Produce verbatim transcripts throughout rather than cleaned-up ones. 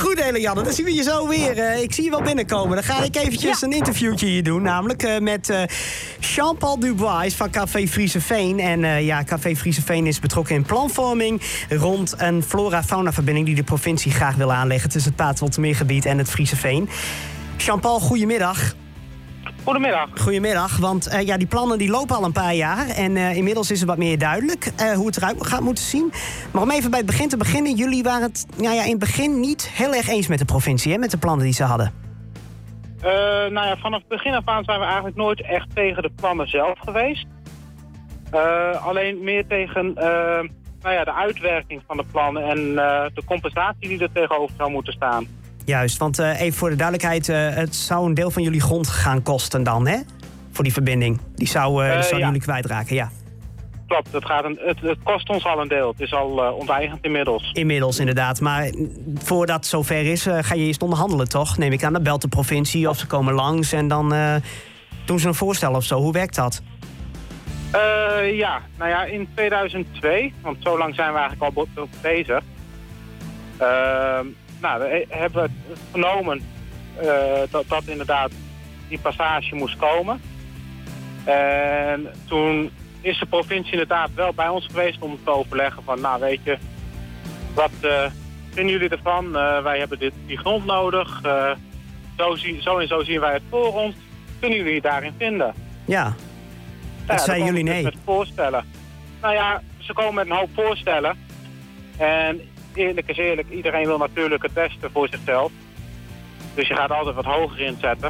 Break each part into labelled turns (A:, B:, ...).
A: Goed, Eliane, dan zien we je zo weer. Uh, ik zie je wel binnenkomen. Dan ga ik eventjes ja. een interviewtje hier doen. Namelijk uh, met uh, Jean-Paul Dubois van Café Frieseveen. En uh, ja, Café Frieseveen is betrokken in planvorming rond een flora-fauna-verbinding die de provincie graag wil aanleggen tussen het Paterwoldermeergebied en het Frieseveen. Jean-Paul, goedemiddag.
B: Goedemiddag.
A: Goedemiddag, want uh, ja, die plannen die lopen al een paar jaar. En uh, inmiddels is het wat meer duidelijk uh, hoe het eruit gaat moeten zien. Maar om even bij het begin te beginnen. Jullie waren het nou ja, in het begin niet heel erg eens met de provincie, hè, met de plannen die ze hadden.
B: Uh, nou ja, vanaf het begin af aan zijn we eigenlijk nooit echt tegen de plannen zelf geweest. Uh, alleen meer tegen uh, nou ja, de uitwerking van de plannen en uh, de compensatie die er tegenover zou moeten staan.
A: Juist, want uh, even voor de duidelijkheid, uh, het zou een deel van jullie grond gaan kosten dan, hè? Voor die verbinding. Die zou, uh, uh, zou ja. jullie kwijtraken, ja.
B: Klopt, het, gaat een, het, het kost ons al een deel. Het is al uh, onteigend inmiddels.
A: Inmiddels, inderdaad. Maar voordat het zover is, uh, ga je eerst onderhandelen, toch? Neem ik aan, dan belt de provincie of ze komen langs en dan uh, doen ze een voorstel of zo. Hoe werkt dat?
B: Uh, ja, nou ja, in tweeduizend twee, want zo lang zijn we eigenlijk al bezig... Uh, Nou, we hebben het vernomen uh, dat, dat inderdaad die passage moest komen. En toen is de provincie inderdaad wel bij ons geweest om te overleggen van, nou weet je, wat uh, vinden jullie ervan? Uh, wij hebben dit, die grond nodig. Uh, zo, zie, zo en zo zien wij het voor ons. Kunnen jullie daarin vinden?
A: Ja, dat
B: ja,
A: zeiden jullie
B: dus
A: nee.
B: Met voorstellen. Nou ja, ze komen met een hoop voorstellen. En eerlijk is eerlijk, iedereen wil natuurlijk het beste voor zichzelf. Dus je gaat altijd wat hoger inzetten.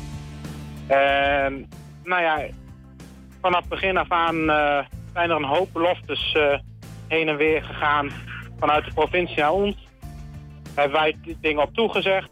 B: En nou ja, vanaf het begin af aan uh, zijn er een hoop beloftes uh, heen en weer gegaan vanuit de provincie naar ons. Hebben wij dingen op toegezegd.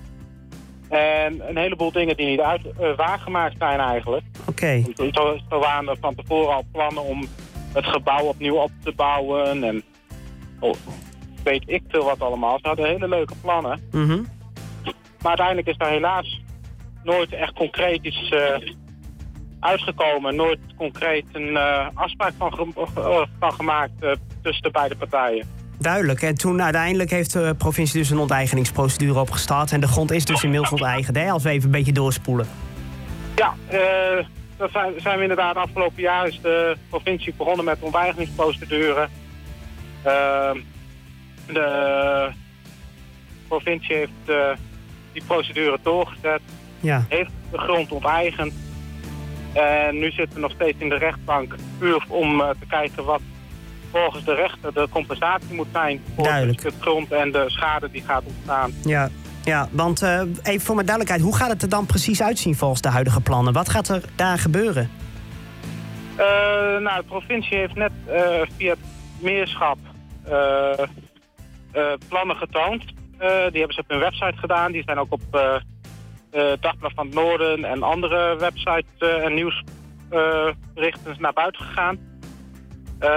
B: En een heleboel dingen die niet uit, uh, waargemaakt zijn eigenlijk.
A: Oké.
B: Okay. Zo, zo waren er van tevoren al plannen om het gebouw opnieuw op te bouwen en... Oh, weet ik veel wat allemaal. Ze hadden hele leuke plannen.
A: Mm-hmm.
B: Maar uiteindelijk is daar helaas nooit echt concreet iets uh, uitgekomen. Nooit concreet een uh, afspraak van, ge uh, van gemaakt uh, tussen de beide partijen.
A: Duidelijk. En toen uiteindelijk heeft de provincie dus een onteigeningsprocedure opgestart. En de grond is dus inmiddels onteigend, hè? Als we even een beetje doorspoelen.
B: Ja, uh, dat zijn, zijn we inderdaad. Afgelopen jaar is de provincie begonnen met de onteigeningsprocedure. Uh, De provincie heeft uh, die procedure doorgezet,
A: ja.
B: heeft de grond onteigend. En nu zitten we nog steeds in de rechtbank puur om uh, te kijken wat volgens de rechter de compensatie moet zijn voor de grond en de schade die gaat ontstaan.
A: Ja, ja want uh, even voor mijn duidelijkheid, hoe gaat het er dan precies uitzien volgens de huidige plannen? Wat gaat er daar gebeuren?
B: Uh, nou, de provincie heeft net uh, via het meerschap uh, Uh, plannen getoond. Uh, die hebben ze op hun website gedaan. Die zijn ook op uh, uh, Dagblad van het Noorden en andere websites uh, en nieuwsberichten uh, naar buiten gegaan. Uh,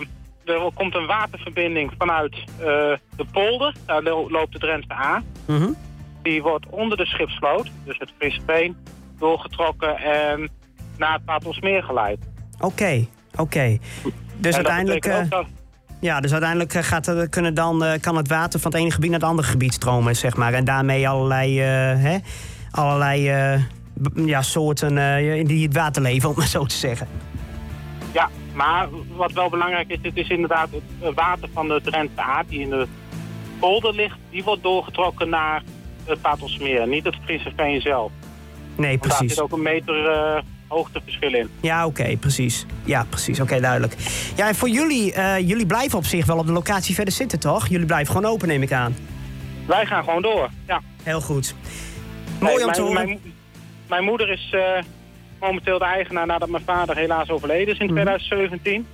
B: er komt een waterverbinding vanuit uh, de polder. Daar lo loopt de Drentse A.
A: Mm-hmm.
B: Die wordt onder de Schipsvloot, dus het Frieseveen, doorgetrokken en naar het Paterwoldsmeer geleid.
A: Oké, okay, oké. Okay. Dus en uiteindelijk... Ja, dus uiteindelijk gaat er, kunnen dan, uh, kan het water van het ene gebied naar het andere gebied stromen, zeg maar. En daarmee allerlei, uh, hè, allerlei uh, ja, soorten uh, die het water leven, om maar zo te zeggen.
B: Ja, maar wat wel belangrijk is, het is inderdaad het water van de Drentse A, die in de polder ligt, die wordt doorgetrokken naar het Paterwoldsmeer, niet het Frieseveen zelf.
A: Nee, precies.
B: Daar zit ook een meter... Uh, hoogteverschil in.
A: Ja, oké, okay, precies. Ja, precies. Oké, okay, duidelijk. Ja, en voor jullie, uh, jullie blijven op zich wel op de locatie verder zitten, toch? Jullie blijven gewoon open, neem ik aan.
B: Wij gaan gewoon door, ja.
A: Heel goed. Mooi
B: nee,
A: om te
B: mijn,
A: horen.
B: Mijn, mijn moeder is uh, momenteel de eigenaar nadat mijn vader helaas overleden is in twintig zeventien.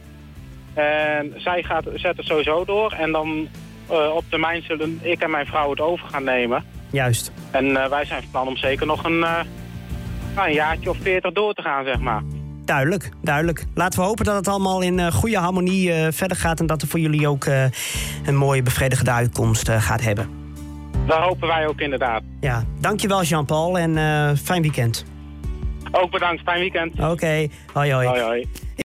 B: En zij gaat, zet het sowieso door. En dan uh, op termijn zullen ik en mijn vrouw het over gaan nemen.
A: Juist.
B: En uh, wij zijn van plan om zeker nog een... Uh, Nou, een jaartje of veertig door te gaan, zeg maar.
A: Duidelijk, duidelijk. Laten we hopen dat het allemaal in uh, goede harmonie uh, verder gaat... en dat er voor jullie ook uh, een mooie bevredigende uitkomst uh, gaat hebben.
B: Dat hopen wij ook inderdaad.
A: Ja, dankjewel Jean-Paul en uh, fijn weekend.
B: Ook bedankt, fijn weekend.
A: Oké, okay. hoi hoi.
B: Hoi hoi.